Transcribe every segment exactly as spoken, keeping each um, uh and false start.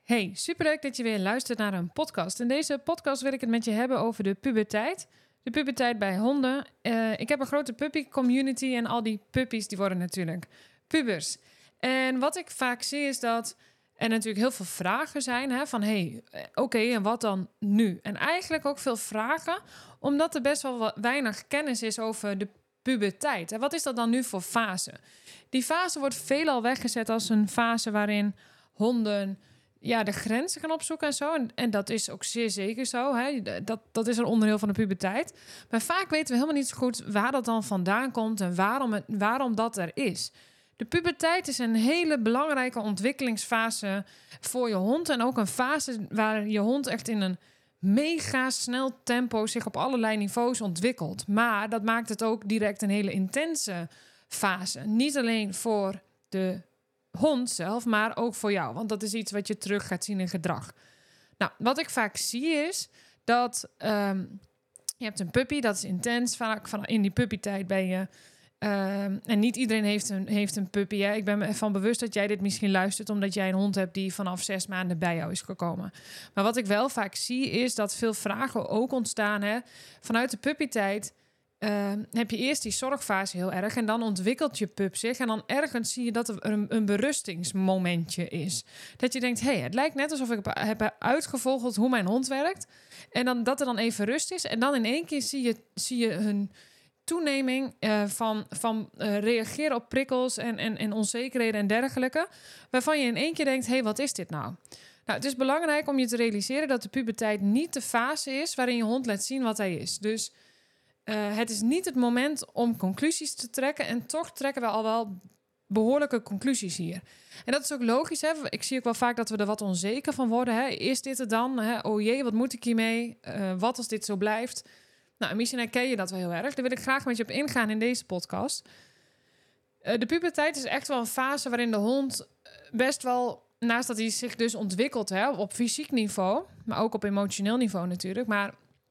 Hey, superleuk dat je weer luistert naar een podcast. In deze podcast wil ik het met je hebben over de puberteit. De puberteit bij honden. Uh, ik heb een grote puppy community en al die puppies die worden natuurlijk pubers. En wat ik vaak zie is dat er natuurlijk heel veel vragen zijn. Hè, van hey, oké, okay, en wat dan nu? En eigenlijk ook veel vragen, omdat er best wel wat weinig kennis is over de puberteit. En wat is dat dan nu voor fase? Die fase wordt veelal weggezet als een fase waarin honden ja, de grenzen gaan opzoeken en zo. En, en dat is ook zeer zeker zo. Hè? Dat, dat is een onderdeel van de puberteit. Maar vaak weten we helemaal niet zo goed waar dat dan vandaan komt en waarom, het, waarom dat er is. De puberteit is een hele belangrijke ontwikkelingsfase voor je hond. En ook een fase waar je hond echt in een mega snel tempo zich op allerlei niveaus ontwikkelt. Maar dat maakt het ook direct een hele intense fase. Niet alleen voor de hond zelf, maar ook voor jou. Want dat is iets wat je terug gaat zien in gedrag. Nou, wat ik vaak zie is dat um, je hebt een puppy, dat is intens. Vaak van in die puppytijd ben je Um, en niet iedereen heeft een, heeft een puppy. Hè? Ik ben me ervan bewust dat jij dit misschien luistert omdat jij een hond hebt die vanaf zes maanden bij jou is gekomen. Maar wat ik wel vaak zie is dat veel vragen ook ontstaan. Hè? Vanuit de puppytijd uh, heb je eerst die zorgfase heel erg en dan ontwikkelt je pup zich. En dan ergens zie je dat er een, een berustingsmomentje is. Dat je denkt, hé, hey, het lijkt net alsof ik heb uitgevogeld hoe mijn hond werkt. En dan, dat er dan even rust is. En dan in één keer zie je, zie je hun toeneming uh, van, van uh, reageren op prikkels en, en, en onzekerheden en dergelijke, waarvan je in één keer denkt, hé, hey, wat is dit nou? Nou, het is belangrijk om je te realiseren dat de puberteit niet de fase is waarin je hond laat zien wat hij is. Dus uh, het is niet het moment om conclusies te trekken en toch trekken we al wel behoorlijke conclusies hier. En dat is ook logisch, hè? Ik zie ook wel vaak dat we er wat onzeker van worden. Hè? Is dit het dan? Hè? Oh jee, wat moet ik hiermee? Uh, wat als dit zo blijft? Nou, misschien herken je dat wel heel erg. Daar wil ik graag met je op ingaan in deze podcast. Uh, de puberteit is echt wel een fase waarin de hond best wel, naast dat hij zich dus ontwikkelt, hè, op fysiek niveau, maar ook op emotioneel niveau natuurlijk, maar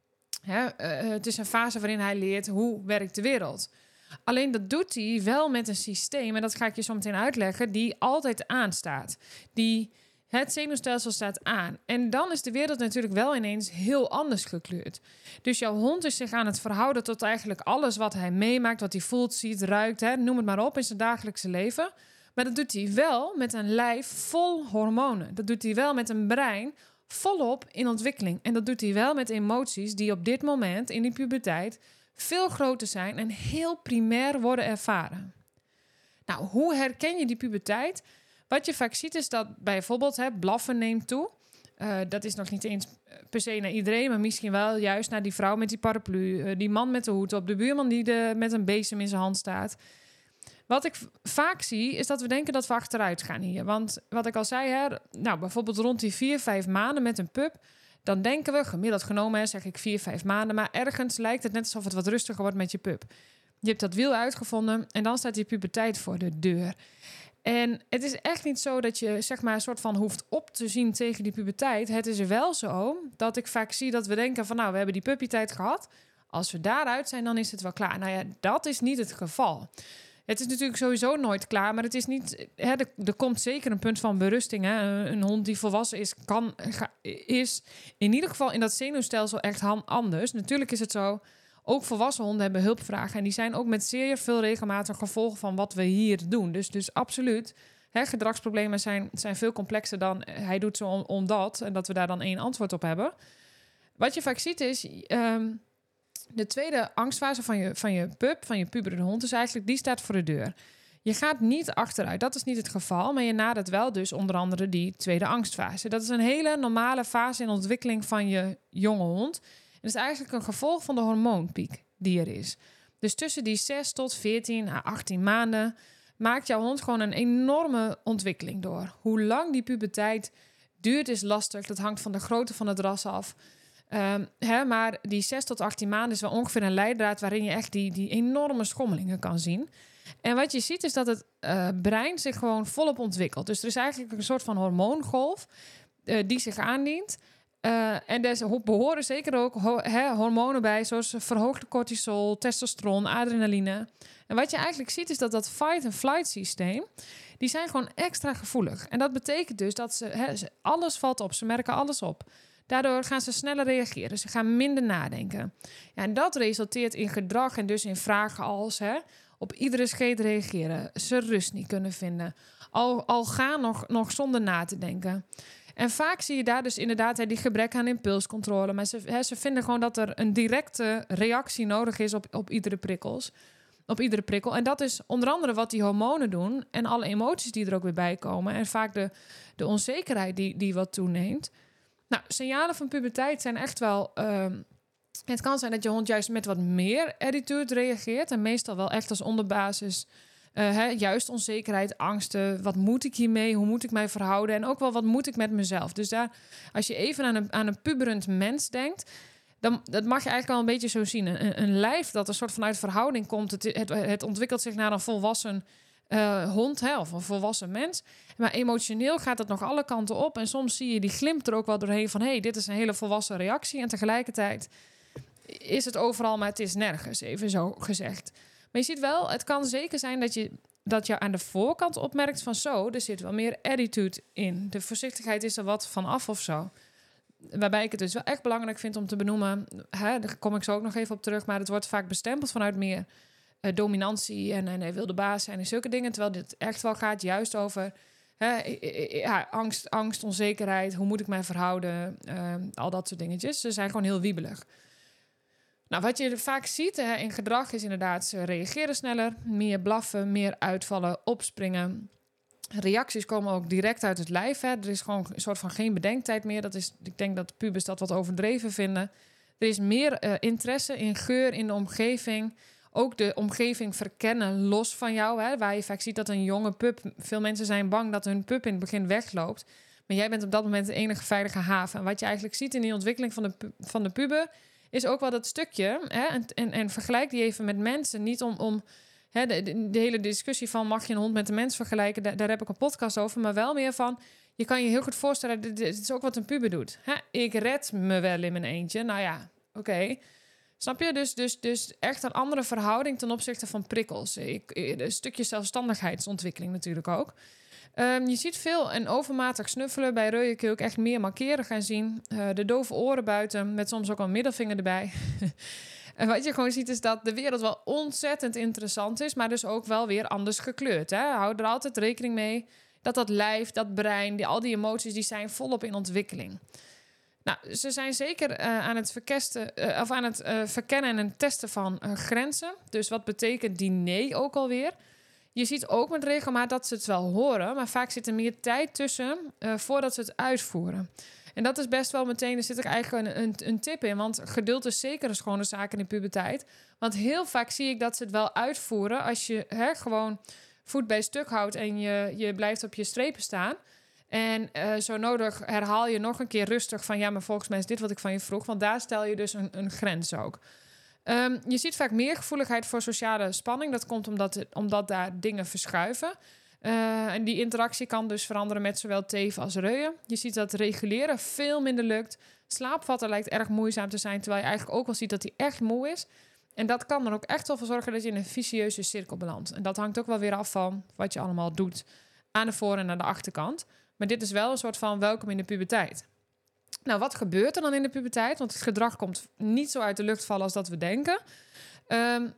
hè, uh, het is een fase waarin hij leert hoe werkt de wereld. Alleen dat doet hij wel met een systeem, en dat ga ik je zo meteen uitleggen, die altijd aanstaat. Die Het zenuwstelsel staat aan. En dan is de wereld natuurlijk wel ineens heel anders gekleurd. Dus jouw hond is zich aan het verhouden tot eigenlijk alles wat hij meemaakt, wat hij voelt, ziet, ruikt, hè, noem het maar op, in zijn dagelijkse leven. Maar dat doet hij wel met een lijf vol hormonen. Dat doet hij wel met een brein volop in ontwikkeling. En dat doet hij wel met emoties die op dit moment in die puberteit veel groter zijn en heel primair worden ervaren. Nou, hoe herken je die puberteit? Wat je vaak ziet is dat bijvoorbeeld hè, blaffen neemt toe. Uh, dat is nog niet eens per se naar iedereen, maar misschien wel juist naar die vrouw met die paraplu, uh, die man met de hoed op, de buurman die de, met een bezem in zijn hand staat. Wat ik v- vaak zie is dat we denken dat we achteruit gaan hier. Want wat ik al zei, hè, nou, bijvoorbeeld rond die vier, vijf maanden met een pup, dan denken we, gemiddeld genomen hè, zeg ik vier, vijf maanden, maar ergens lijkt het net alsof het wat rustiger wordt met je pup. Je hebt dat wiel uitgevonden en dan staat die puberteit voor de deur. En het is echt niet zo dat je zeg maar een soort van hoeft op te zien tegen die puberteit. Het is wel zo dat ik vaak zie dat we denken van nou, we hebben die puppytijd gehad. Als we daaruit zijn, dan is het wel klaar. Nou ja, dat is niet het geval. Het is natuurlijk sowieso nooit klaar, maar het is niet. Hè, er, er komt zeker een punt van berusting. Hè. Een hond die volwassen is, kan, is in ieder geval in dat zenuwstelsel echt anders. Natuurlijk is het zo. Ook volwassen honden hebben hulpvragen. En die zijn ook met zeer veel regelmatig gevolgen van wat we hier doen. Dus, dus absoluut. Hè, gedragsproblemen zijn, zijn veel complexer dan hij doet zo om, om dat. En dat we daar dan één antwoord op hebben. Wat je vaak ziet is Um, de tweede angstfase van je, van je pup, van je puberende hond, is eigenlijk, die staat voor de deur. Je gaat niet achteruit, dat is niet het geval. Maar je nadert wel dus onder andere die tweede angstfase. Dat is een hele normale fase in de ontwikkeling van je jonge hond. En dat is eigenlijk een gevolg van de hormoonpiek die er is. Dus tussen die zes tot veertien à achttien maanden maakt jouw hond gewoon een enorme ontwikkeling door. Hoe lang die puberteit duurt is lastig. Dat hangt van de grootte van het ras af. Um, hè, maar die zes tot achttien maanden is wel ongeveer een leidraad waarin je echt die, die enorme schommelingen kan zien. En wat je ziet is dat het uh, brein zich gewoon volop ontwikkelt. Dus er is eigenlijk een soort van hormoongolf uh, die zich aandient. Uh, en er behoren zeker ook ho- he, hormonen bij, zoals verhoogde cortisol, testosteron, adrenaline. En wat je eigenlijk ziet is dat dat fight-and-flight systeem, die zijn gewoon extra gevoelig. En dat betekent dus dat ze, he, ze, alles valt op, ze merken alles op. Daardoor gaan ze sneller reageren, ze gaan minder nadenken. Ja, en dat resulteert in gedrag en dus in vragen als he, op iedere scheet reageren, ze rust niet kunnen vinden, al, al gaan nog, nog zonder na te denken. En vaak zie je daar dus inderdaad he, die gebrek aan impulscontrole. Maar ze, he, ze vinden gewoon dat er een directe reactie nodig is op, op, iedere prikkels, op iedere prikkel. En dat is onder andere wat die hormonen doen en alle emoties die er ook weer bij komen. En vaak de, de onzekerheid die, die wat toeneemt. Nou, signalen van puberteit zijn echt wel... Uh, het kan zijn dat je hond juist met wat meer attitude reageert. En meestal wel echt als onderbasis... Uh, hè, juist onzekerheid, angsten. Wat moet ik hiermee? Hoe moet ik mij verhouden? En ook wel, wat moet ik met mezelf? Dus daar, als je even aan een, aan een puberend mens denkt... dan dat mag je eigenlijk al een beetje zo zien. Een, een lijf dat een soort vanuit verhouding komt... het, het, het ontwikkelt zich naar een volwassen uh, hond, hè, of een volwassen mens. Maar emotioneel gaat het nog alle kanten op. En soms zie je die glimp er ook wel doorheen van... hé, hey, dit is een hele volwassen reactie. En tegelijkertijd is het overal, maar het is nergens, even zo gezegd. Maar je ziet wel, het kan zeker zijn dat je, dat je aan de voorkant opmerkt van zo, er zit wel meer attitude in. De voorzichtigheid is er wat van af of zo. Waarbij ik het dus wel echt belangrijk vind om te benoemen, hè, daar kom ik zo ook nog even op terug, maar het wordt vaak bestempeld vanuit meer uh, dominantie en, en hij wil de baas zijn en zulke dingen. Terwijl dit echt wel gaat juist over hè, ja, angst, angst, onzekerheid, hoe moet ik mij verhouden, uh, al dat soort dingetjes. Ze zijn gewoon heel wiebelig. Nou, wat je vaak ziet hè, in gedrag is inderdaad... ze reageren sneller, meer blaffen, meer uitvallen, opspringen. Reacties komen ook direct uit het lijf. Hè. Er is gewoon een soort van geen bedenktijd meer. Dat is, ik denk dat pubers dat wat overdreven vinden. Er is meer uh, interesse in geur in de omgeving. Ook de omgeving verkennen los van jou. Hè, waar je vaak ziet dat een jonge pup... veel mensen zijn bang dat hun pup in het begin wegloopt. Maar jij bent op dat moment de enige veilige haven. En wat je eigenlijk ziet in die ontwikkeling van de, pu- van de puber... is ook wel dat stukje. Hè? En, en, en vergelijk die even met mensen. Niet om, om hè, de, de, de hele discussie van... mag je een hond met een mens vergelijken? Daar, daar heb ik een podcast over. Maar wel meer van... je kan je heel goed voorstellen... dit, dit is ook wat een puber doet. Hè? Ik red me wel in mijn eentje. Nou ja, oké. Okay. Snap je? Dus, dus, dus echt een andere verhouding... ten opzichte van prikkels. Ik, een stukje zelfstandigheidsontwikkeling natuurlijk ook. Um, je ziet veel en overmatig snuffelen. Bij reuien kun je ook echt meer markeren gaan zien. Uh, de dove oren buiten, met soms ook een middelvinger erbij. En wat je gewoon ziet is dat de wereld wel ontzettend interessant is... maar dus ook wel weer anders gekleurd. Hè? Hou er altijd rekening mee dat dat lijf, dat brein... Die, al die emoties, die zijn volop in ontwikkeling. Nou, ze zijn zeker uh, aan het, verkesten, uh, of aan het uh, verkennen en testen van uh, grenzen. Dus wat betekent die nee ook alweer... Je ziet ook met regelmaat dat ze het wel horen... maar vaak zit er meer tijd tussen uh, voordat ze het uitvoeren. En dat is best wel meteen, er zit er eigenlijk een, een, een tip in... want geduld is zeker een schone zaak in de puberteit. Want heel vaak zie ik dat ze het wel uitvoeren... als je hè, gewoon voet bij stuk houdt en je, je blijft op je strepen staan... En uh, zo nodig herhaal je nog een keer rustig van... ja, maar volgens mij is dit wat ik van je vroeg... want daar stel je dus een, een grens ook... Um, je ziet vaak meer gevoeligheid voor sociale spanning. Dat komt omdat, het, omdat daar dingen verschuiven. Uh, en die interactie kan dus veranderen met zowel teven als reuien. Je ziet dat reguleren veel minder lukt. Slaapvatten lijkt erg moeizaam te zijn... terwijl je eigenlijk ook wel ziet dat hij echt moe is. En dat kan er ook echt wel voor zorgen dat je in een vicieuze cirkel belandt. En dat hangt ook wel weer af van wat je allemaal doet... aan de voor- en aan de achterkant. Maar dit is wel een soort van welkom in de puberteit. Nou, wat gebeurt er dan in de puberteit? Want het gedrag komt niet zo uit de lucht vallen als dat we denken. Um,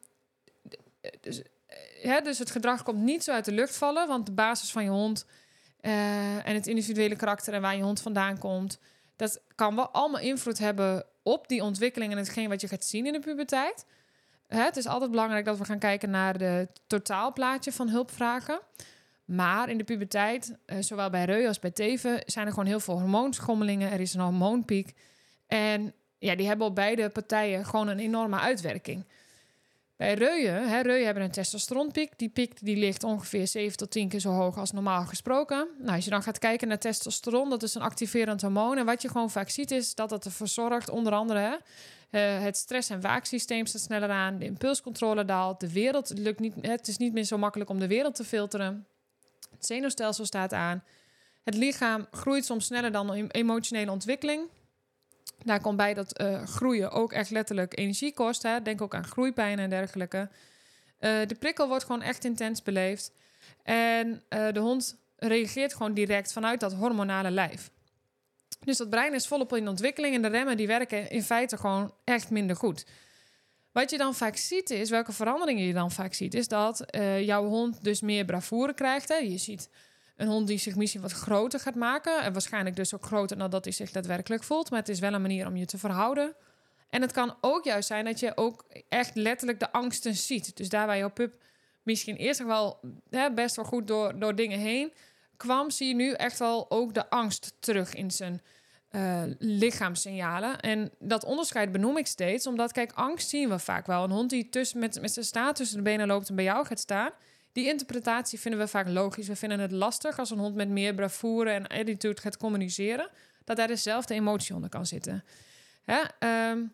dus, hè, dus het gedrag komt niet zo uit de lucht vallen... want de basis van je hond uh, en het individuele karakter... en waar je hond vandaan komt... dat kan wel allemaal invloed hebben op die ontwikkeling... en hetgeen wat je gaat zien in de puberteit. Hè, het is altijd belangrijk dat we gaan kijken naar de totaalplaatje van hulpvragen... Maar in de puberteit, uh, zowel bij reu als bij teven... zijn er gewoon heel veel hormoonschommelingen. Er is een hormoonpiek. En ja, die hebben op beide partijen gewoon een enorme uitwerking. Bij reuien, hè, reuien hebben een testosteronpiek. Die piek die ligt ongeveer zeven tot tien keer zo hoog als normaal gesproken. Nou, als je dan gaat kijken naar testosteron, dat is een activerend hormoon. En wat je gewoon vaak ziet is dat het ervoor zorgt, onder andere... Hè, Uh, het stress- en waaksysteem staat sneller aan. De impulscontrole daalt. De wereld lukt niet... Het is niet meer zo makkelijk om de wereld te filteren. Het zenuwstelsel staat aan. Het lichaam groeit soms sneller dan de emotionele ontwikkeling. Daar komt bij dat uh, groeien ook echt letterlijk energie kost. Hè? Denk ook aan groeipijn en dergelijke. Uh, de prikkel wordt gewoon echt intens beleefd. En uh, de hond reageert gewoon direct vanuit dat hormonale lijf. Dus dat brein is volop in ontwikkeling en de remmen die werken in feite gewoon echt minder goed. Wat je dan vaak ziet is, welke veranderingen je dan vaak ziet, is dat uh, jouw hond dus meer bravoure krijgt. Hè? Je ziet een hond die zich misschien wat groter gaat maken. En waarschijnlijk dus ook groter dan dat hij zich daadwerkelijk voelt. Maar het is wel een manier om je te verhouden. En het kan ook juist zijn dat je ook echt letterlijk de angsten ziet. Dus daar waar jouw pup misschien eerst nog wel hè, best wel goed door, door dingen heen kwam, zie je nu echt wel ook de angst terug in zijn uh, lichaamssignalen. En dat onderscheid benoem ik steeds, omdat, kijk, angst zien we vaak wel. Een hond die tussen, met, met zijn staart tussen de benen loopt en bij jou gaat staan, die interpretatie vinden we vaak logisch. We vinden het lastig als een hond met meer bravoure en attitude gaat communiceren, dat daar dezelfde emotie onder kan zitten. Hè? Um,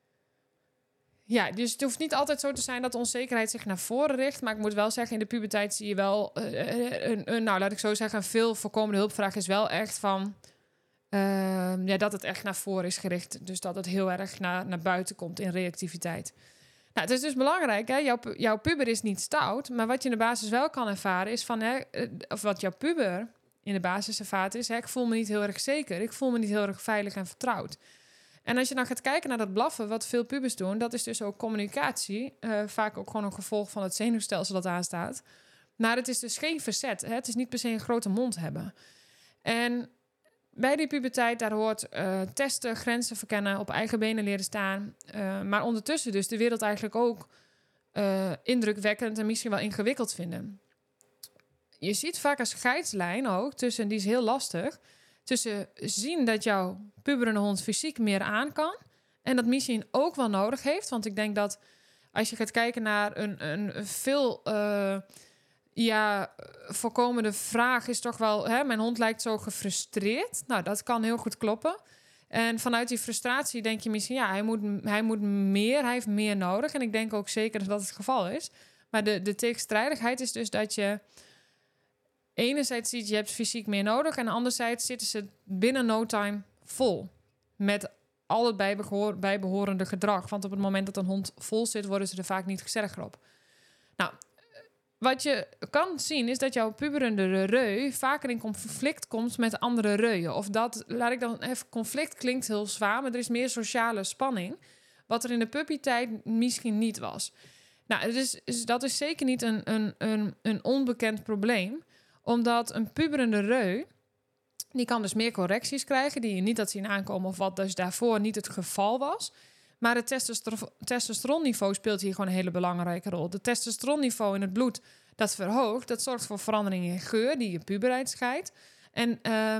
ja, dus het hoeft niet altijd zo te zijn dat de onzekerheid zich naar voren richt. Maar ik moet wel zeggen, in de puberteit zie je wel uh, een, een, nou laat ik zo zeggen, een veel voorkomende hulpvraag is wel echt van uh, ja, dat het echt naar voren is gericht. Dus dat het heel erg naar, naar buiten komt in reactiviteit. Nou, het is dus belangrijk, hè? Jouw, jouw puber is niet stout, maar wat je in de basis wel kan ervaren is van, hè, of wat jouw puber in de basis ervaart is, hè, ik voel me niet heel erg zeker, ik voel me niet heel erg veilig en vertrouwd. En als je dan gaat kijken naar dat blaffen, wat veel pubers doen, dat is dus ook communicatie, uh, vaak ook gewoon een gevolg van het zenuwstelsel dat aanstaat. Maar het is dus geen verzet, hè? Het is niet per se een grote mond hebben. En bij die puberteit, daar hoort uh, testen, grenzen verkennen, op eigen benen leren staan. Uh, maar ondertussen dus de wereld eigenlijk ook uh, indrukwekkend en misschien wel ingewikkeld vinden. Je ziet vaak een scheidslijn ook tussen, die is heel lastig, tussen zien dat jouw puberende hond fysiek meer aan kan en dat misschien ook wel nodig heeft. Want ik denk dat als je gaat kijken naar een, een veel uh, ja, voorkomende vraag is toch wel, hè, mijn hond lijkt zo gefrustreerd. Nou, dat kan heel goed kloppen. En vanuit die frustratie denk je misschien, ja, hij moet, hij moet meer, hij heeft meer nodig. En ik denk ook zeker dat dat het geval is. Maar de, de tegenstrijdigheid is dus dat je enerzijds ziet, je hebt fysiek meer nodig, en anderzijds zitten ze binnen no time vol met al het bijbehoor, bijbehorende gedrag. Want op het moment dat een hond vol zit, worden ze er vaak niet gezelliger op. Nou, wat je kan zien is dat jouw puberende reu vaker in conflict komt met andere reuën. Of dat, laat ik dan even, conflict klinkt heel zwaar, maar er is meer sociale spanning, wat er in de puppytijd misschien niet was. Nou, dus, dus dat is zeker niet een, een, een, een onbekend probleem, omdat een puberende reu, die kan dus meer correcties krijgen die je niet had zien aankomen, of wat dus daarvoor niet het geval was. Maar het testoster- testosteronniveau speelt hier gewoon een hele belangrijke rol. Het testosteronniveau in het bloed, dat verhoogt, dat zorgt voor veranderingen in geur die je puberheid scheidt. En uh,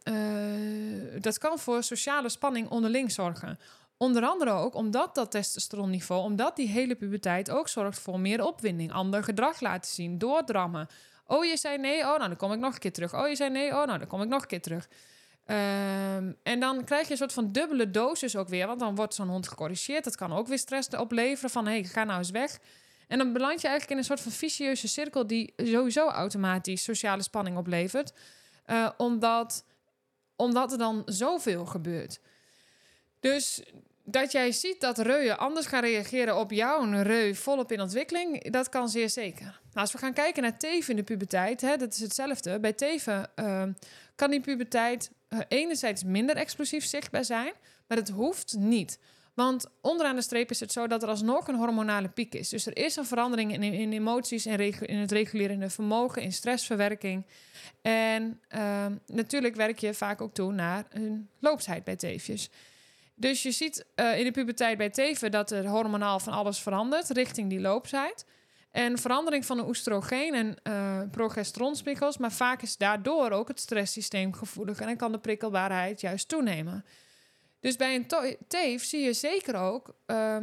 uh, dat kan voor sociale spanning onderling zorgen. Onder andere ook omdat dat testosteronniveau, omdat die hele puberteit ook zorgt voor meer opwinding, ander gedrag laten zien, doordrammen. Oh, je zei nee, oh, nou, dan kom ik nog een keer terug. Oh, je zei nee, oh, nou, dan kom ik nog een keer terug. Um, en dan krijg je een soort van dubbele dosis ook weer, want dan wordt zo'n hond gecorrigeerd. Dat kan ook weer stress opleveren van, hé, hey, ga nou eens weg. En dan beland je eigenlijk in een soort van vicieuze cirkel die sowieso automatisch sociale spanning oplevert. Uh, omdat, omdat er dan zoveel gebeurt. Dus dat jij ziet dat reuën anders gaan reageren op jouw reu volop in ontwikkeling, dat kan zeer zeker. Nou, als we gaan kijken naar teven in de puberteit, hè, dat is hetzelfde. Bij teven uh, kan die puberteit uh, enerzijds minder explosief zichtbaar zijn, maar het hoeft niet. Want onderaan de streep is het zo dat er alsnog een hormonale piek is. Dus er is een verandering in, in emoties, in, regu- in het regulerende vermogen, in stressverwerking. En uh, natuurlijk werk je vaak ook toe naar een loopsheid bij teefjes. Dus je ziet uh, in de puberteit bij teven dat er hormonaal van alles verandert richting die loopsheid. En verandering van de oestrogeen en uh, progesteronspiegels, maar vaak is daardoor ook het stresssysteem gevoelig en dan kan de prikkelbaarheid juist toenemen. Dus bij een to- teef zie je zeker ook uh,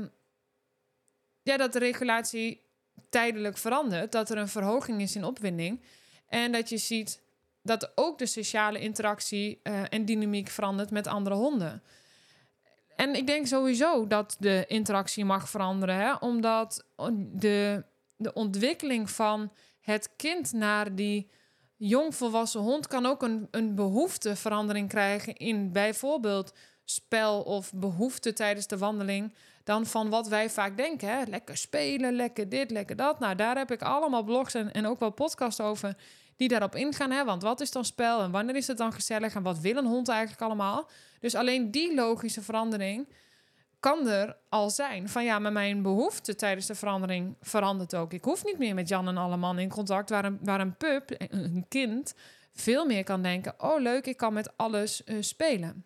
ja, dat de regulatie tijdelijk verandert, dat er een verhoging is in opwinding en dat je ziet dat ook de sociale interactie uh, en dynamiek verandert met andere honden. En ik denk sowieso dat de interactie mag veranderen, hè? Omdat de, de ontwikkeling van het kind naar die jongvolwassen hond kan ook een, een behoefteverandering krijgen in bijvoorbeeld spel of behoefte tijdens de wandeling dan van wat wij vaak denken. Hè? Lekker spelen, lekker dit, lekker dat. Nou, daar heb ik allemaal blogs en, en ook wel podcasts over die daarop ingaan. Hè? Want wat is dan spel en wanneer is het dan gezellig en wat wil een hond eigenlijk allemaal? Dus alleen die logische verandering kan er al zijn. Van ja, maar mijn behoefte tijdens de verandering verandert ook. Ik hoef niet meer met Jan en alle man in contact, waar een, waar een pup, een kind, veel meer kan denken, oh leuk, ik kan met alles uh, spelen.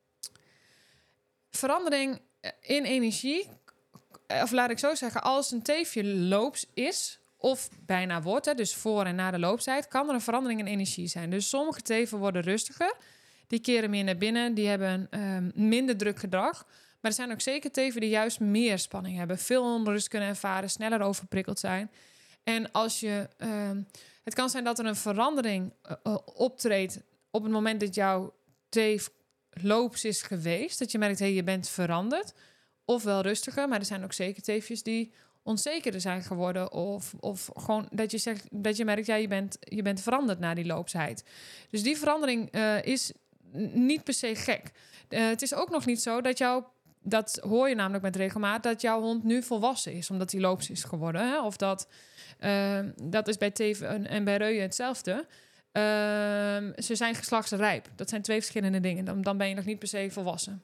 Verandering in energie, of laat ik zo zeggen, als een teefje loops is of bijna wordt, hè, dus voor en na de looptijd, kan er een verandering in energie zijn. Dus sommige teven worden rustiger, die keren meer naar binnen, die hebben um, minder druk gedrag. Maar er zijn ook zeker teven die juist meer spanning hebben, veel onrust kunnen ervaren, sneller overprikkeld zijn. En als je, um, het kan zijn dat er een verandering uh, optreedt op het moment dat jouw teef loops is geweest, dat je merkt, hé, hey, je bent veranderd, ofwel rustiger, maar er zijn ook zeker teefjes die onzekerder zijn geworden, of, of gewoon dat je zegt, dat je merkt, ja, je bent, je bent veranderd na die loopsheid. Dus die verandering uh, is niet per se gek. Uh, het is ook nog niet zo dat jouw, dat hoor je namelijk met regelmaat, dat jouw hond nu volwassen is, omdat hij loops is geworden, hè? Of dat, uh, dat is bij teven en, en bij reuien hetzelfde. Uh, ze zijn geslachtsrijp. Dat zijn twee verschillende dingen. Dan, dan ben je nog niet per se volwassen.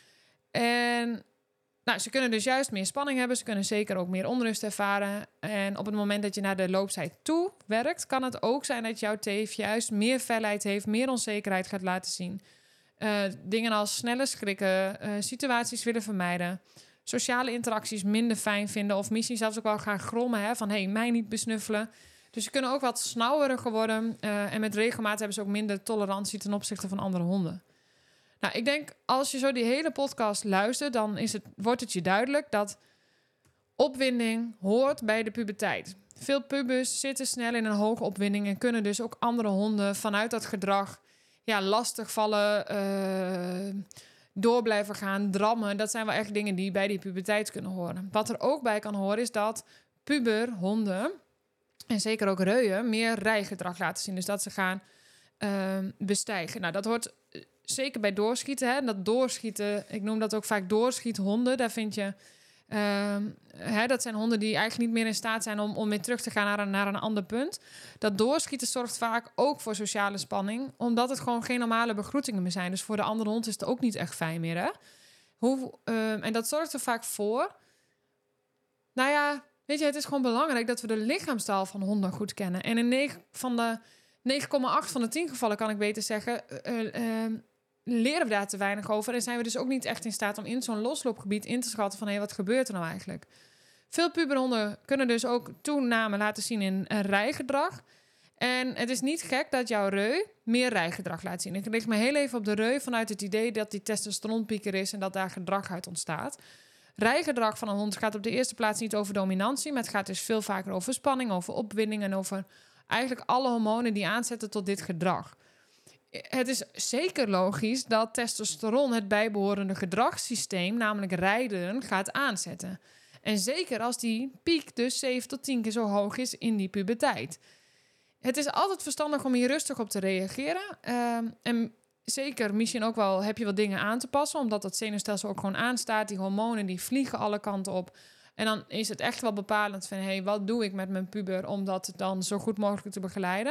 En nou, ze kunnen dus juist meer spanning hebben. Ze kunnen zeker ook meer onrust ervaren. En op het moment dat je naar de looptijd toe werkt, kan het ook zijn dat jouw teef juist meer felheid heeft, meer onzekerheid gaat laten zien. Uh, dingen als sneller schrikken, uh, situaties willen vermijden, sociale interacties minder fijn vinden of misschien zelfs ook wel gaan grommen, hè, van hé, hey, mij niet besnuffelen. Dus ze kunnen ook wat snauweriger worden. Uh, en met regelmaat hebben ze ook minder tolerantie ten opzichte van andere honden. Nou, ik denk, als je zo die hele podcast luistert, dan is het, wordt het je duidelijk dat opwinding hoort bij de puberteit. Veel pubers zitten snel in een hoge opwinding en kunnen dus ook andere honden vanuit dat gedrag ja, lastig vallen, uh, door blijven gaan, drammen. Dat zijn wel echt dingen die bij die puberteit kunnen horen. Wat er ook bij kan horen is dat puberhonden, en zeker ook reuien, meer rijgedrag laten zien. Dus dat ze gaan uh, bestijgen. Nou, dat hoort zeker bij doorschieten. Hè? Dat doorschieten, ik noem dat ook vaak doorschiethonden. Daar vind je, uh, hè, dat zijn honden die eigenlijk niet meer in staat zijn om, om weer terug te gaan naar een, naar een ander punt. Dat doorschieten zorgt vaak ook voor sociale spanning, omdat het gewoon geen normale begroetingen meer zijn. Dus voor de andere hond is het ook niet echt fijn meer. Hè? Hoe, uh, en dat zorgt er vaak voor, nou ja, weet je, het is gewoon belangrijk dat we de lichaamstaal van honden goed kennen. En in negen van de negen komma acht van de tien gevallen, kan ik beter zeggen, uh, uh, leren we daar te weinig over. En zijn we dus ook niet echt in staat om in zo'n losloopgebied in te schatten van hé, hey, wat gebeurt er nou eigenlijk? Veel puberhonden kunnen dus ook toename laten zien in uh, rijgedrag. En het is niet gek dat jouw reu meer rijgedrag laat zien. Ik richt me heel even op de reu vanuit het idee dat die testosteronpieker is en dat daar gedrag uit ontstaat. Rijgedrag van een hond gaat op de eerste plaats niet over dominantie, maar het gaat dus veel vaker over spanning, over opwinding en over eigenlijk alle hormonen die aanzetten tot dit gedrag. Het is zeker logisch dat testosteron het bijbehorende gedragssysteem, namelijk rijden, gaat aanzetten. En zeker als die piek dus zeven tot tien keer zo hoog is in die puberteit. Het is altijd verstandig om hier rustig op te reageren. Uh, en zeker misschien ook wel heb je wat dingen aan te passen, omdat het zenuwstelsel ook gewoon aanstaat. Die hormonen die vliegen alle kanten op. En dan is het echt wel bepalend van, hé, hey, wat doe ik met mijn puber om dat dan zo goed mogelijk te begeleiden?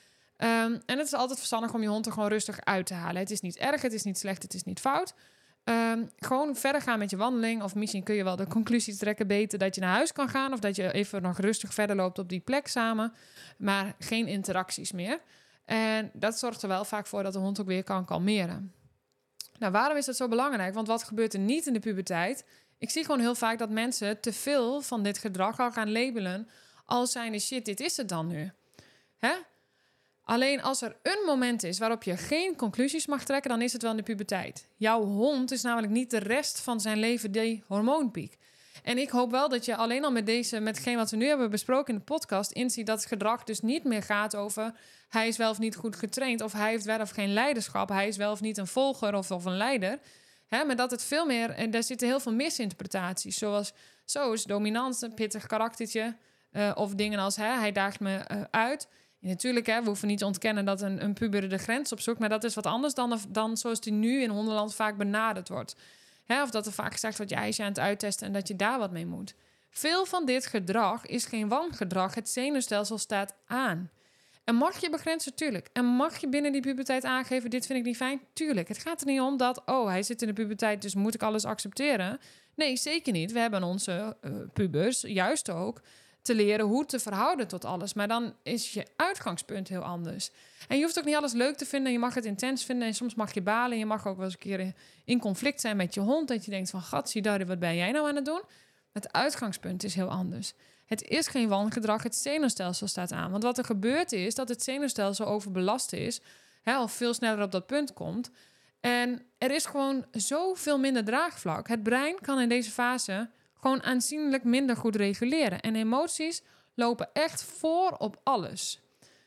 Um, en het is altijd verstandig om je hond er gewoon rustig uit te halen. Het is niet erg, het is niet slecht, het is niet fout. Um, gewoon verder gaan met je wandeling. Of misschien kun je wel de conclusie trekken beter dat je naar huis kan gaan. Of dat je even nog rustig verder loopt op die plek samen. Maar geen interacties meer. En dat zorgt er wel vaak voor dat de hond ook weer kan kalmeren. Nou, waarom is dat zo belangrijk? Want wat gebeurt er niet in de puberteit? Ik zie gewoon heel vaak dat mensen te veel van dit gedrag al gaan labelen als zijnde shit, dit is het dan nu. Hè? Alleen als er een moment is waarop je geen conclusies mag trekken, dan is het wel in de puberteit. Jouw hond is namelijk niet de rest van zijn leven die hormoonpiek. En ik hoop wel dat je alleen al met deze, met hetgeen wat we nu hebben besproken in de podcast, inziet dat het gedrag dus niet meer gaat over hij is wel of niet goed getraind, of hij heeft wel of geen leiderschap, hij is wel of niet een volger of, of een leider. Hè, maar dat het veel meer, en daar zitten heel veel misinterpretaties, zoals zo is dominant, een pittig karaktertje, uh, of dingen als hè, hij daagt me uh, uit. En natuurlijk, hè, we hoeven niet te ontkennen dat een, een puber de grens opzoekt, maar dat is wat anders dan, dan zoals die nu in hondenland vaak benaderd wordt. Hè, of dat er vaak gezegd wordt, ja, is je aan het uittesten en dat je daar wat mee moet. Veel van dit gedrag is geen wangedrag. Het zenuwstelsel staat aan. En mag je begrenzen? Tuurlijk. En mag je binnen die puberteit aangeven, dit vind ik niet fijn? Tuurlijk. Het gaat er niet om dat, oh, hij zit in de puberteit, dus moet ik alles accepteren? Nee, zeker niet. We hebben onze uh, pubers juist ook te leren hoe te verhouden tot alles. Maar dan is je uitgangspunt heel anders. En je hoeft ook niet alles leuk te vinden. Je mag het intens vinden en soms mag je balen. Je mag ook wel eens een keer in conflict zijn met je hond. Dat je denkt van, gat, zie daar, wat ben jij nou aan het doen? Het uitgangspunt is heel anders. Het is geen wangedrag, het zenuwstelsel staat aan. Want wat er gebeurt is dat het zenuwstelsel overbelast is, hè, of veel sneller op dat punt komt. En er is gewoon zoveel minder draagvlak. Het brein kan in deze fase gewoon aanzienlijk minder goed reguleren. En emoties lopen echt voor op alles.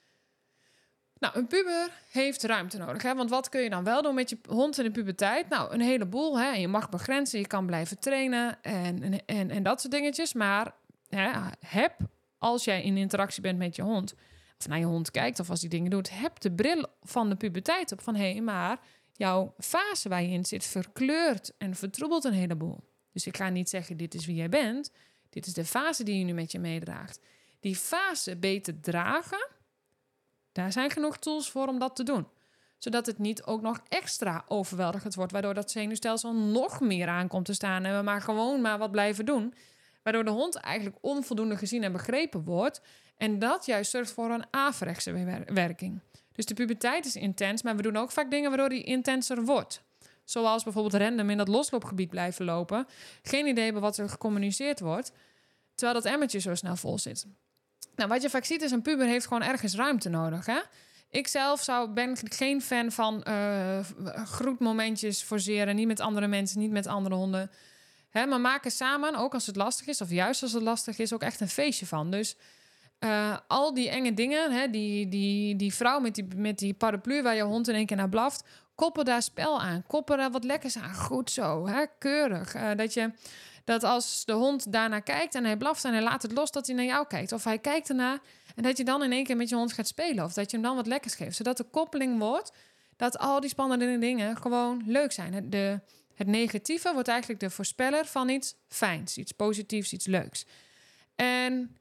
Nou, een puber heeft ruimte nodig. Hè? Want wat kun je dan wel doen met je hond in de puberteit? Nou, een heleboel. Hè? Je mag begrenzen, je kan blijven trainen en, en, en, en dat soort dingetjes. Maar hè, heb, als jij in interactie bent met je hond, of naar je hond kijkt of als die dingen doet, heb de bril van de puberteit op. Van hé, hey, maar jouw fase waar je in zit verkleurt en vertroebelt een heleboel. Dus ik ga niet zeggen, dit is wie jij bent. Dit is de fase die je nu met je meedraagt. Die fase beter dragen, daar zijn genoeg tools voor om dat te doen. Zodat het niet ook nog extra overweldigend wordt, waardoor dat zenuwstelsel nog meer aankomt te staan en we maar gewoon maar wat blijven doen. Waardoor de hond eigenlijk onvoldoende gezien en begrepen wordt. En dat juist zorgt voor een averechtse werking. Dus de puberteit is intens, maar we doen ook vaak dingen waardoor die intenser wordt. Zoals bijvoorbeeld random in dat losloopgebied blijven lopen. Geen idee hebben wat er gecommuniceerd wordt, terwijl dat emmertje zo snel vol zit. Nou, wat je vaak ziet is een puber heeft gewoon ergens ruimte nodig. Hè? Ik zelf zou, ben geen fan van uh, groetmomentjes forceren. Niet met andere mensen, niet met andere honden. Hè, maar maken samen, ook als het lastig is, of juist als het lastig is, ook echt een feestje van. Dus uh, al die enge dingen, hè, die, die, die vrouw met die, met die paraplu waar je hond in één keer naar blaft, koppel daar spel aan. Koppel daar wat lekkers aan. Goed zo, hè? Keurig. Uh, dat je... Dat als de hond daarnaar kijkt en hij blaft en hij laat het los, dat hij naar jou kijkt. Of hij kijkt ernaar en dat je dan in één keer met je hond gaat spelen. Of dat je hem dan wat lekkers geeft. Zodat de koppeling wordt dat al die spannende dingen gewoon leuk zijn. De, het negatieve wordt eigenlijk de voorspeller van iets fijns. Iets positiefs, iets leuks. En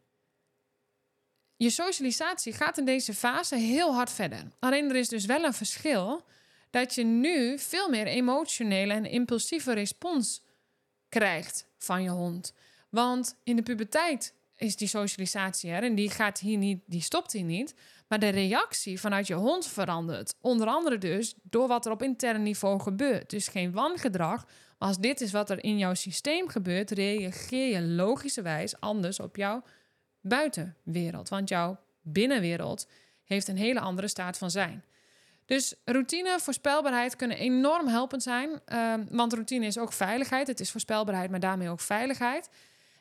je socialisatie gaat in deze fase heel hard verder. Alleen er is dus wel een verschil dat je nu veel meer emotionele en impulsieve respons krijgt van je hond. Want in de puberteit is die socialisatie er en die gaat hier niet, die stopt hier niet. Maar de reactie vanuit je hond verandert. Onder andere dus door wat er op intern niveau gebeurt. Dus geen wangedrag, maar als dit is wat er in jouw systeem gebeurt, reageer je logischerwijs anders op jouw buitenwereld. Want jouw binnenwereld heeft een hele andere staat van zijn. Dus routine, voorspelbaarheid kunnen enorm helpend zijn. Uh, want routine is ook veiligheid. Het is voorspelbaarheid, maar daarmee ook veiligheid.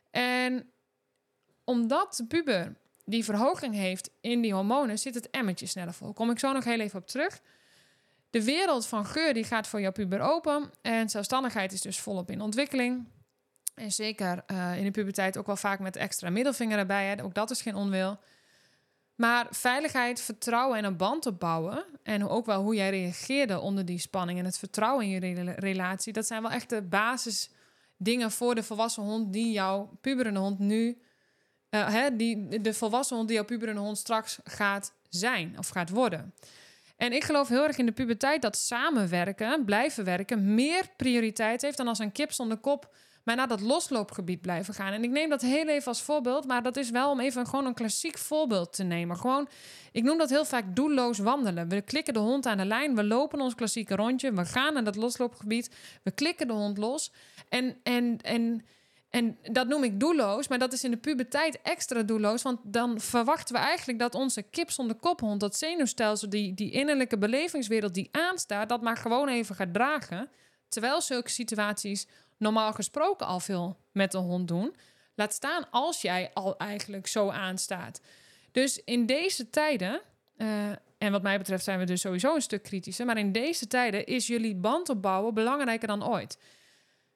En omdat de puber die verhoging heeft in die hormonen, zit het emmertje sneller vol. Kom ik zo nog heel even op terug. De wereld van geur die gaat voor jouw puber open. En zelfstandigheid is dus volop in ontwikkeling. En zeker uh, in de puberteit ook wel vaak met extra middelvinger erbij. Hè. Ook dat is geen onwil. Maar veiligheid, vertrouwen en een band opbouwen, en ook wel hoe jij reageerde onder die spanning en het vertrouwen in je re- relatie, dat zijn wel echt de basisdingen voor de volwassen hond die jouw puberende hond nu, uh, hè, die, de volwassen hond die jouw puberende hond straks gaat zijn of gaat worden. En ik geloof heel erg in de puberteit dat samenwerken, blijven werken, meer prioriteit heeft dan als een kip zonder kop maar naar dat losloopgebied blijven gaan. En ik neem dat heel even als voorbeeld, maar dat is wel om even gewoon een klassiek voorbeeld te nemen. Gewoon, ik noem dat heel vaak doelloos wandelen. We klikken de hond aan de lijn, we lopen ons klassieke rondje, we gaan naar dat losloopgebied, we klikken de hond los. En, en, en, en dat noem ik doelloos, maar dat is in de puberteit extra doelloos, want dan verwachten we eigenlijk dat onze kip zonder kophond, dat zenuwstelsel, die, die innerlijke belevingswereld die aanstaat, dat maar gewoon even gaat dragen. Terwijl zulke situaties normaal gesproken al veel met de hond doen. Laat staan als jij al eigenlijk zo aanstaat. Dus in deze tijden, uh, en wat mij betreft zijn we dus sowieso een stuk kritischer, maar in deze tijden is jullie band opbouwen belangrijker dan ooit.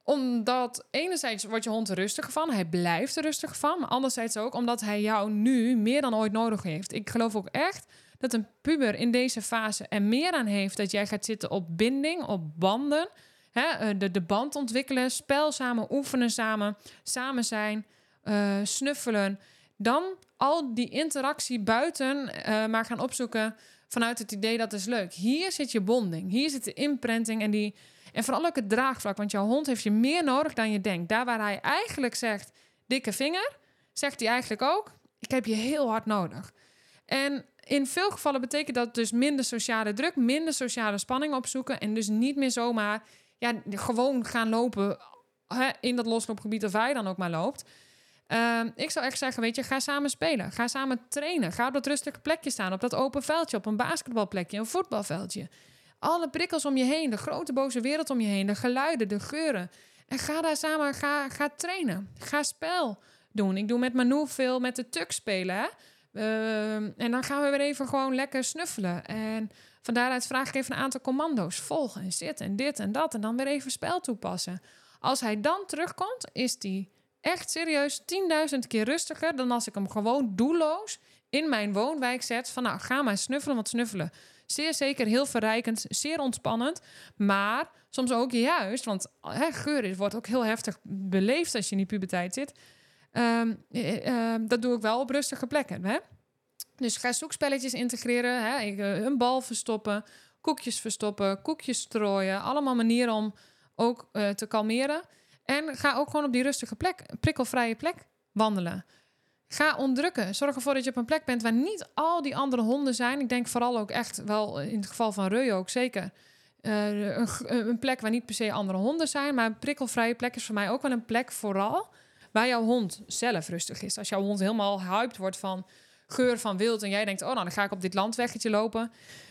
Omdat enerzijds wordt je hond er rustiger van. Hij blijft er rustiger van. Maar anderzijds ook omdat hij jou nu meer dan ooit nodig heeft. Ik geloof ook echt dat een puber in deze fase er meer aan heeft dat jij gaat zitten op binding, op banden. Hè, de, de band ontwikkelen, spel samen, oefenen samen, samen zijn, uh, snuffelen. Dan al die interactie buiten uh, maar gaan opzoeken vanuit het idee dat is leuk. Hier zit je bonding, hier zit de imprinting en, die, en vooral ook het draagvlak. Want jouw hond heeft je meer nodig dan je denkt. Daar waar hij eigenlijk zegt, dikke vinger, zegt hij eigenlijk ook, ik heb je heel hard nodig. En in veel gevallen betekent dat dus minder sociale druk, minder sociale spanning opzoeken en dus niet meer zomaar ja, gewoon gaan lopen hè, in dat losloopgebied of waar je dan ook maar loopt. Uh, ik zou echt zeggen, weet je, ga samen spelen. Ga samen trainen. Ga op dat rustige plekje staan. Op dat open veldje, op een basketbalplekje, een voetbalveldje. Alle prikkels om je heen, de grote boze wereld om je heen, de geluiden, de geuren. En ga daar samen, ga, ga trainen. Ga spel doen. Ik doe met Manu veel met de tuk spelen, hè. Uh, en dan gaan we weer even gewoon lekker snuffelen. En van daaruit vraag ik even een aantal commando's. Volgen en zitten en dit en dat. En dan weer even spel toepassen. Als hij dan terugkomt, is hij echt serieus tienduizend keer rustiger dan als ik hem gewoon doelloos in mijn woonwijk zet. Van nou, ga maar snuffelen, want snuffelen. Zeer zeker heel verrijkend, zeer ontspannend. Maar soms ook juist, want hè, geur is, wordt ook heel heftig beleefd als je in die puberteit zit. Um, uh, dat doe ik wel op rustige plekken. Hè? Dus ga zoekspelletjes integreren. Hè? Ik, uh, een bal verstoppen, koekjes verstoppen, koekjes strooien. Allemaal manieren om ook uh, te kalmeren. En ga ook gewoon op die rustige plek, prikkelvrije plek, wandelen. Ga ontdrukken. Zorg ervoor dat je op een plek bent waar niet al die andere honden zijn. Ik denk vooral ook echt wel, in het geval van Reu ook zeker, Uh, een, een plek waar niet per se andere honden zijn. Maar een prikkelvrije plek is voor mij ook wel een plek vooral waar jouw hond zelf rustig is. Als jouw hond helemaal hyped wordt van geur van wild en jij denkt, oh nou, dan ga ik op dit landweggetje lopen,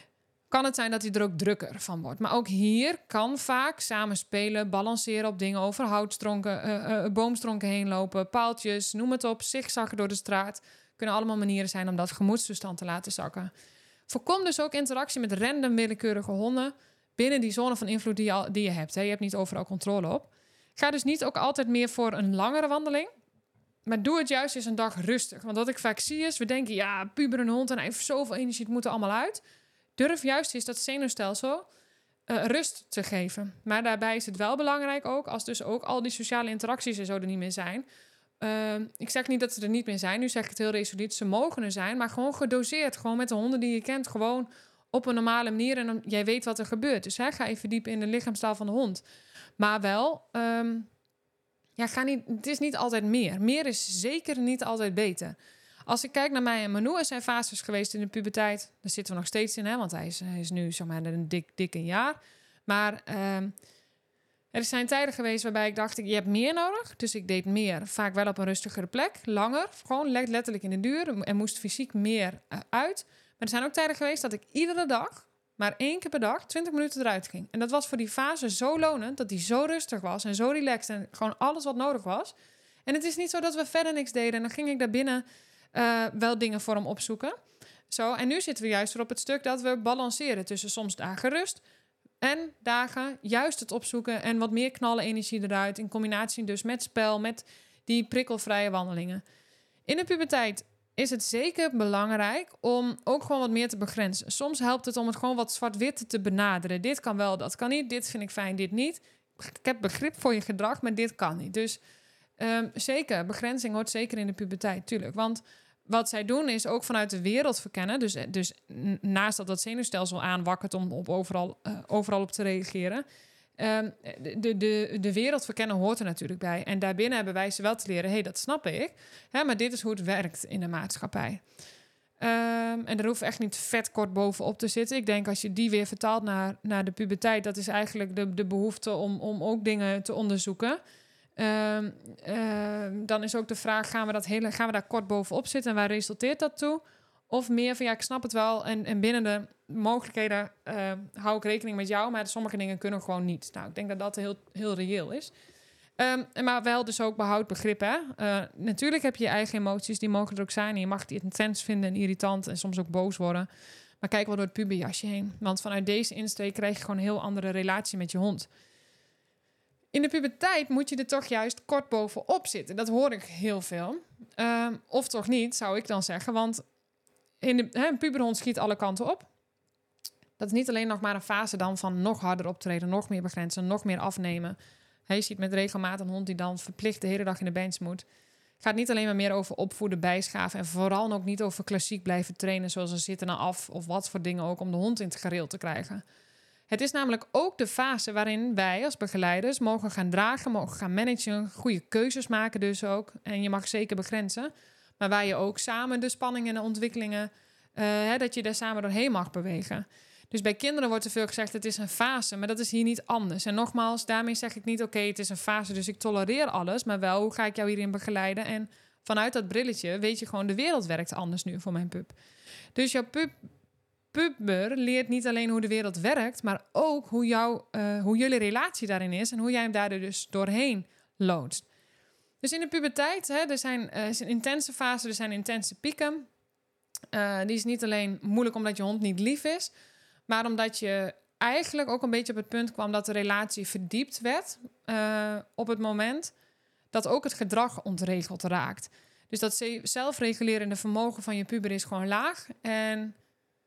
kan het zijn dat hij er ook drukker van wordt. Maar ook hier kan vaak samen spelen, balanceren op dingen, over houtstronken, uh, uh, boomstronken heen lopen, paaltjes, noem het op, zigzaggen door de straat. Kunnen allemaal manieren zijn om dat gemoedstoestand te laten zakken. Voorkom dus ook interactie met random willekeurige honden binnen die zone van invloed die je, die je hebt. Hè. Je hebt niet overal controle op. Ga dus niet ook altijd meer voor een langere wandeling. Maar doe het juist eens een dag rustig. Want wat ik vaak zie is, we denken, ja, puber een hond en hij heeft zoveel energie, het moet er allemaal uit. Durf juist eens dat zenuwstelsel uh, rust te geven. Maar daarbij is het wel belangrijk ook, als dus ook al die sociale interacties en zo er niet meer zijn. Uh, ik zeg niet dat ze er niet meer zijn, nu zeg ik het heel resoluut, ze mogen er zijn, maar gewoon gedoseerd. Gewoon met de honden die je kent, gewoon op een normale manier en dan, jij weet wat er gebeurt. Dus hè, ga even diep in de lichaamstaal van de hond. Maar wel, um, ja, ga niet, het is niet altijd meer. Meer is zeker niet altijd beter. Als ik kijk naar mij en Manu, er zijn fases geweest in de puberteit. Daar zitten we nog steeds in, hè, want hij is, hij is nu zeg maar een dik, dik een jaar. Maar um, er zijn tijden geweest waarbij ik dacht, je hebt meer nodig. Dus ik deed meer, vaak wel op een rustigere plek, langer. Gewoon letterlijk in de duur en moest fysiek meer uh, uit. Maar er zijn ook tijden geweest dat ik iedere dag, maar één keer per dag, twintig minuten eruit ging. En dat was voor die fase zo lonend, dat die zo rustig was en zo relaxed en gewoon alles wat nodig was. En het is niet zo dat we verder niks deden. En dan ging ik daar binnen uh, wel dingen voor hem opzoeken. Zo, en nu zitten we juist weer op het stuk dat we balanceren tussen soms dagen rust en dagen juist het opzoeken en wat meer knallen energie eruit. In combinatie dus met spel, met die prikkelvrije wandelingen. In de puberteit is het zeker belangrijk om ook gewoon wat meer te begrenzen. Soms helpt het om het gewoon wat zwart-wit te benaderen. Dit kan wel, dat kan niet. Dit vind ik fijn, dit niet. Ik heb begrip voor je gedrag, maar dit kan niet. Dus um, zeker, begrenzing hoort zeker in de puberteit, tuurlijk. Want wat zij doen is ook vanuit de wereld verkennen. Dus, dus naast dat dat zenuwstelsel aanwakkert om op overal, uh, overal op te reageren. Um, de, de, de wereld verkennen hoort er natuurlijk bij. En daarbinnen hebben wij ze wel te leren, hé, hey, dat snap ik. Hè, maar dit is hoe het werkt in de maatschappij. Um, en er hoeft echt niet vet kort bovenop te zitten. Ik denk als je die weer vertaalt naar, naar de puberteit, dat is eigenlijk de, de behoefte om, om ook dingen te onderzoeken. Um, um, dan is ook de vraag, gaan we, dat hele, gaan we daar kort bovenop zitten en waar resulteert dat toe? Of meer van, ja, ik snap het wel en, en binnen de mogelijkheden uh, hou ik rekening met jou, maar sommige dingen kunnen gewoon niet. Nou, ik denk dat dat heel, heel reëel is. Um, maar wel dus ook behoud begrip, hè. Uh, natuurlijk heb je je eigen emoties, die mogen er ook zijn. En je mag die intens vinden en irritant en soms ook boos worden. Maar kijk wel door het puberjasje heen. Want vanuit deze insteek krijg je gewoon een heel andere relatie met je hond. In de puberteit moet je er toch juist kort bovenop zitten. Dat hoor ik heel veel. Uh, of toch niet, zou ik dan zeggen. Want in de, hè, een puberhond schiet alle kanten op. Dat is niet alleen nog maar een fase dan van nog harder optreden, nog meer begrenzen, nog meer afnemen. He, je ziet met regelmaat een hond die dan verplicht de hele dag in de bench moet. Het gaat niet alleen maar meer over opvoeden, bijschaven en vooral ook niet over klassiek blijven trainen zoals een zitten naar af of wat voor dingen ook om de hond in het gareel te krijgen. Het is namelijk ook de fase waarin wij als begeleiders mogen gaan dragen, mogen gaan managen, goede keuzes maken dus ook. En je mag zeker begrenzen, maar waar je ook samen de spanningen en de ontwikkelingen, uh, hè, dat je daar samen doorheen mag bewegen. Dus bij kinderen wordt er veel gezegd, het is een fase, maar dat is hier niet anders. En nogmaals, daarmee zeg ik niet, oké, okay, het is een fase, dus ik tolereer alles. Maar wel, hoe ga ik jou hierin begeleiden? En vanuit dat brilletje weet je gewoon, de wereld werkt anders nu voor mijn pup. Dus jouw pup, puber leert niet alleen hoe de wereld werkt, maar ook hoe, jou, uh, hoe jullie relatie daarin is en hoe jij hem daar dus doorheen loodst. Dus in de puberteit, hè, er zijn, uh, is een intense fase, er zijn intense pieken. Uh, die is niet alleen moeilijk omdat je hond niet lief is, maar omdat je eigenlijk ook een beetje op het punt kwam dat de relatie verdiept werd uh, op het moment dat ook het gedrag ontregeld raakt. Dus dat zelfregulerende vermogen van je puber is gewoon laag. En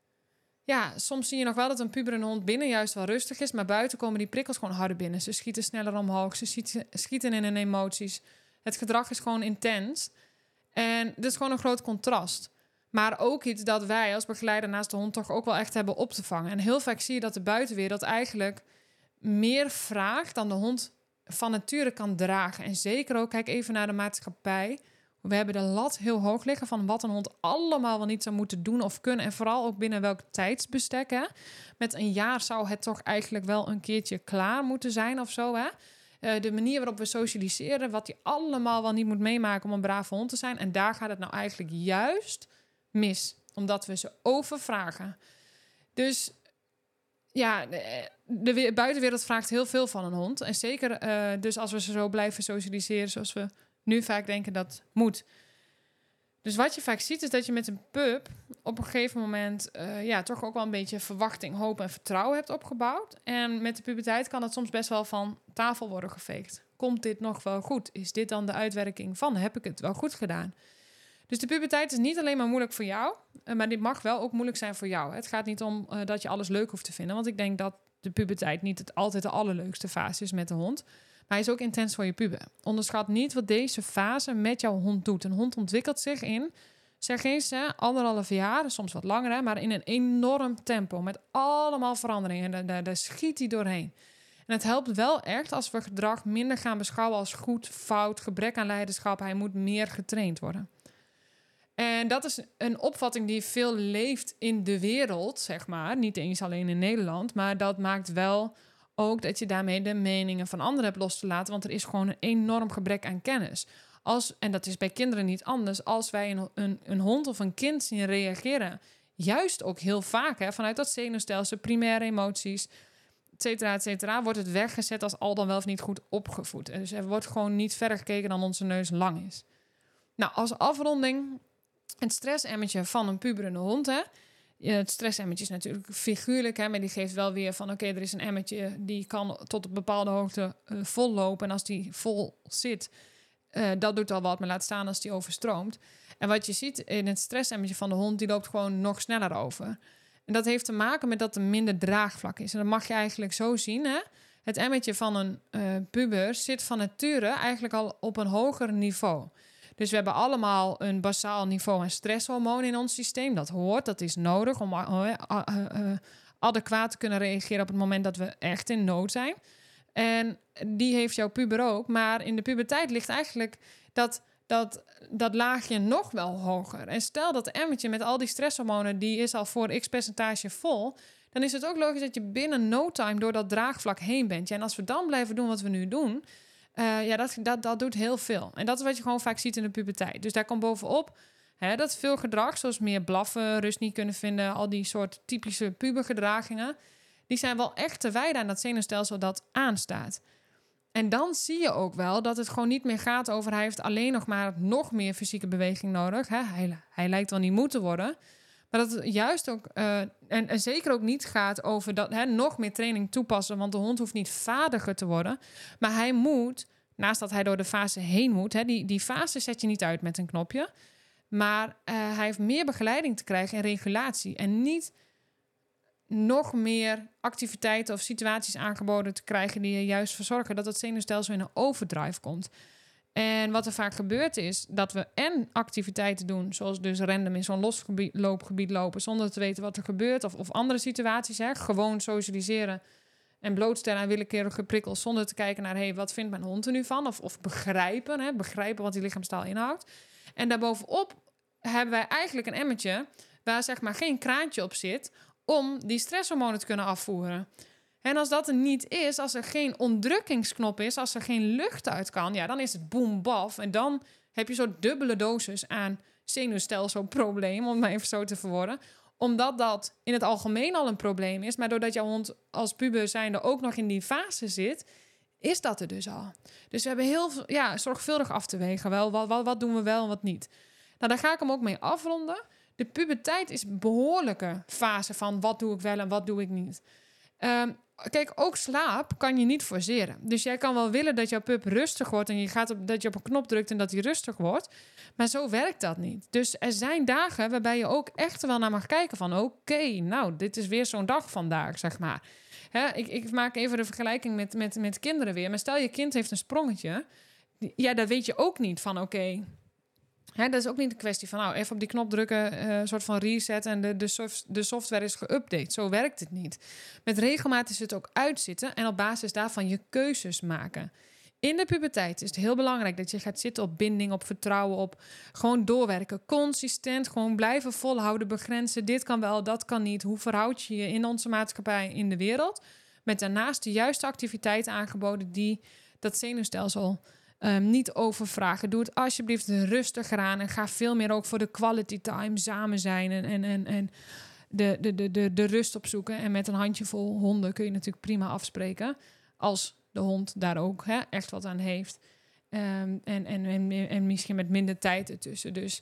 ja, soms zie je nog wel dat een puber en een hond binnen juist wel rustig is, maar buiten komen die prikkels gewoon harder binnen. Ze schieten sneller omhoog, ze schieten in hun emoties. Het gedrag is gewoon intens. En dat is gewoon een groot contrast. Maar ook iets dat wij als begeleider naast de hond toch ook wel echt hebben op te vangen. En heel vaak zie je dat de buitenwereld eigenlijk meer vraagt dan de hond van nature kan dragen. En zeker ook, kijk even naar de maatschappij. We hebben de lat heel hoog liggen van wat een hond allemaal wel niet zou moeten doen of kunnen. En vooral ook binnen welk tijdsbestek. Hè? Met een jaar zou het toch eigenlijk wel een keertje klaar moeten zijn of zo. Hè? Uh, de manier waarop we socialiseren, wat hij allemaal wel niet moet meemaken om een brave hond te zijn. En daar gaat het nou eigenlijk juist mis, omdat we ze overvragen. Dus ja, de, de buitenwereld vraagt heel veel van een hond. En zeker uh, dus als we ze zo blijven socialiseren zoals we nu vaak denken dat moet. Dus wat je vaak ziet is dat je met een pup op een gegeven moment uh, ja, toch ook wel een beetje verwachting, hoop en vertrouwen hebt opgebouwd. En met de puberteit kan het soms best wel van tafel worden geveegd. Komt dit nog wel goed? Is dit dan de uitwerking van? Heb ik het wel goed gedaan? Dus de puberteit is niet alleen maar moeilijk voor jou, maar dit mag wel ook moeilijk zijn voor jou. Het gaat niet om uh, dat je alles leuk hoeft te vinden, want ik denk dat de puberteit niet het, altijd de allerleukste fase is met de hond. Maar hij is ook intens voor je puber. Onderschat niet wat deze fase met jouw hond doet. Een hond ontwikkelt zich in, zeg eens, hè, anderhalf jaar, soms wat langer, hè, maar in een enorm tempo met allemaal veranderingen. En daar, daar schiet hij doorheen. En het helpt wel echt als we gedrag minder gaan beschouwen als goed, fout, gebrek aan leiderschap. Hij moet meer getraind worden. En dat is een opvatting die veel leeft in de wereld, zeg maar. Niet eens alleen in Nederland, maar dat maakt wel ook dat je daarmee de meningen van anderen hebt los te laten, want er is gewoon een enorm gebrek aan kennis. Als, en dat is bij kinderen niet anders. Als wij een, een, een hond of een kind zien reageren, juist ook heel vaak, hè, vanuit dat zenuwstelsel, primaire emoties, et cetera, et cetera, wordt het weggezet als al dan wel of niet goed opgevoed. Dus er wordt gewoon niet verder gekeken dan onze neus lang is. Nou, als afronding, het stressemmertje van een puberende hond, hè. Het stressemmertje is natuurlijk figuurlijk, hè, maar die geeft wel weer van, oké, okay, er is een emmertje die kan tot een bepaalde hoogte uh, vol lopen. En als die vol zit, uh, dat doet al wat, maar laat staan als die overstroomt. En wat je ziet in het stressemmertje van de hond, die loopt gewoon nog sneller over. En dat heeft te maken met dat er minder draagvlak is. En dat mag je eigenlijk zo zien, hè. Het emmertje van een uh, puber zit van nature eigenlijk al op een hoger niveau. Dus we hebben allemaal een basaal niveau aan stresshormoon in ons systeem. Dat hoort, dat is nodig om uh, uh, uh, adequaat te kunnen reageren op het moment dat we echt in nood zijn. En die heeft jouw puber ook. Maar in de puberteit ligt eigenlijk dat, dat, dat laagje nog wel hoger. En stel dat emmertje met al die stresshormonen, die is al voor x percentage vol, dan is het ook logisch dat je binnen no time door dat draagvlak heen bent. Ja, en als we dan blijven doen wat we nu doen, Uh, ja, dat, dat, dat doet heel veel. En dat is wat je gewoon vaak ziet in de puberteit. Dus daar komt bovenop hè, dat veel gedrag, zoals meer blaffen, rust niet kunnen vinden, al die soort typische pubergedragingen, die zijn wel echt te wijden aan dat zenuwstelsel dat aanstaat. En dan zie je ook wel dat het gewoon niet meer gaat over, hij heeft alleen nog maar nog meer fysieke beweging nodig. Hè? Hij, hij lijkt wel niet moe te worden. Maar dat het juist ook, uh, en, en zeker ook niet gaat over dat hè, nog meer training toepassen. Want de hond hoeft niet vaardiger te worden. Maar hij moet, naast dat hij door de fase heen moet, hè, die, die fase zet je niet uit met een knopje. Maar uh, hij heeft meer begeleiding te krijgen en regulatie. En niet nog meer activiteiten of situaties aangeboden te krijgen die er juist voor zorgen dat het zenuwstelsel in een overdrive komt. En wat er vaak gebeurt is dat we en activiteiten doen, zoals dus random in zo'n losloopgebied lopen zonder te weten wat er gebeurt, of, of andere situaties, hè, gewoon socialiseren en blootstellen aan willekeurige prikkels zonder te kijken naar, hey, wat vindt mijn hond er nu van? Of, of begrijpen, hè, begrijpen wat die lichaamstaal inhoudt. En daarbovenop hebben wij eigenlijk een emmertje waar zeg maar geen kraantje op zit om die stresshormonen te kunnen afvoeren. En als dat er niet is, als er geen ondrukkingsknop is, als er geen lucht uit kan, ja, dan is het boem baf. En dan heb je zo'n dubbele dosis aan zenuwstelselprobleem, om het maar even zo te verwoorden. Omdat dat in het algemeen al een probleem is, maar doordat jouw hond als puber zijnde ook nog in die fase zit, is dat er dus al. Dus we hebben heel ja, zorgvuldig af te wegen. Wel, wat, wat, wat doen we wel en wat niet. Nou, daar ga ik hem ook mee afronden. De puberteit is een behoorlijke fase van wat doe ik wel en wat doe ik niet. Um, kijk, ook slaap kan je niet forceren. Dus jij kan wel willen dat jouw pup rustig wordt en je gaat op, dat je op een knop drukt en dat hij rustig wordt. Maar zo werkt dat niet. Dus er zijn dagen waarbij je ook echt wel naar mag kijken van oké, okay, nou, dit is weer zo'n dag vandaag, zeg maar. Hè, ik, ik maak even de vergelijking met, met, met kinderen weer. Maar stel je kind heeft een sprongetje. Ja, dat weet je ook niet van oké. Okay, Hè, dat is ook niet een kwestie van nou, even op die knop drukken, een uh, soort van reset en de, de, soft, de software is geüpdate. Zo werkt het niet. Met regelmaat is het ook uitzitten en op basis daarvan je keuzes maken. In de puberteit is het heel belangrijk dat je gaat zitten op binding, op vertrouwen, op gewoon doorwerken. Consistent, gewoon blijven volhouden, begrenzen. Dit kan wel, dat kan niet. Hoe verhoud je je in onze maatschappij, in de wereld? Met daarnaast de juiste activiteiten aangeboden die dat zenuwstelsel Um, niet overvragen. Doe het alsjeblieft rustiger aan en ga veel meer ook voor de quality time samen zijn en, en, en, en de, de, de, de, de rust opzoeken. En met een handjevol honden kun je natuurlijk prima afspreken als de hond daar ook hè, echt wat aan heeft. Um, en, en, en, en misschien met minder tijd ertussen. Dus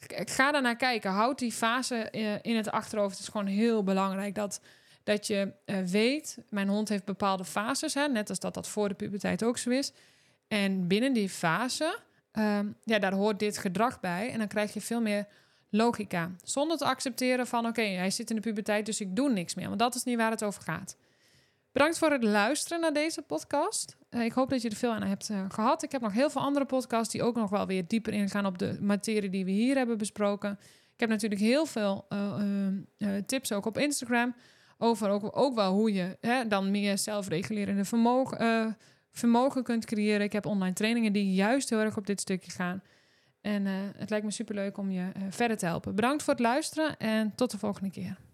ga daar naar kijken. Houd die fase uh, in het achterhoofd. Het is gewoon heel belangrijk dat, dat je uh, weet, mijn hond heeft bepaalde fases, hè, net als dat dat voor de puberteit ook zo is. En binnen die fase, um, ja, daar hoort dit gedrag bij. En dan krijg je veel meer logica. Zonder te accepteren van, oké, okay, hij zit in de puberteit, dus ik doe niks meer. Want dat is niet waar het over gaat. Bedankt voor het luisteren naar deze podcast. Uh, ik hoop dat je er veel aan hebt uh, gehad. Ik heb nog heel veel andere podcasts die ook nog wel weer dieper ingaan op de materie die we hier hebben besproken. Ik heb natuurlijk heel veel uh, uh, uh, tips ook op Instagram. Over ook, ook wel hoe je hè, dan meer zelfregulerende vermogen... Uh, vermogen kunt creëren. Ik heb online trainingen die juist heel erg op dit stukje gaan. En uh, het lijkt me superleuk om je uh, verder te helpen. Bedankt voor het luisteren en tot de volgende keer.